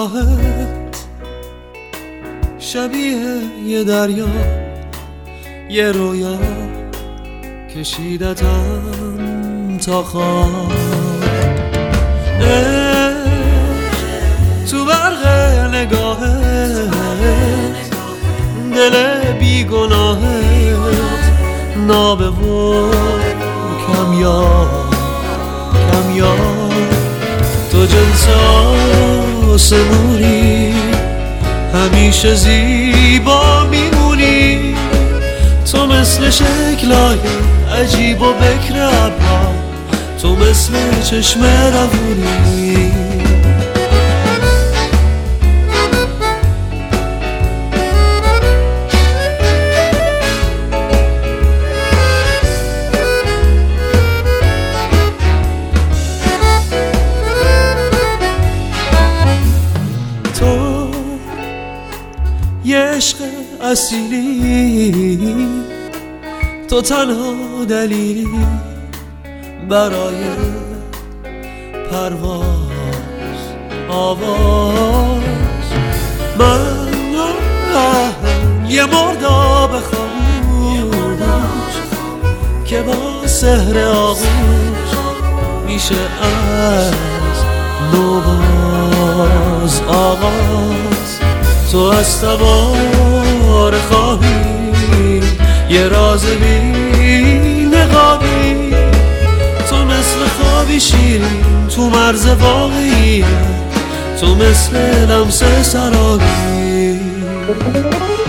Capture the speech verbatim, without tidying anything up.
نگاهت شبیه یه دریا، یه رویا کشیدتم تا خواب. تو برق نگاهت دل بیگناهت نابه و کمیاب کمیاب. تو جنس آسمونی همیشه زیبا میمونی. تو مثل شکلای عجیب و بکر ابرا، تو مثل چشم روونی. تو یه عشق اصیلی، تو تنها دلیلی برای پرواز آواز. من یه مرداب خاموش که با سحر آغوش میشه از نوباز آغاز. تو از تبار خواهی یه راز بی نقابی. تو مثل خوابی شیرین تو مرز واقعی، تو مثل لمس سرابی.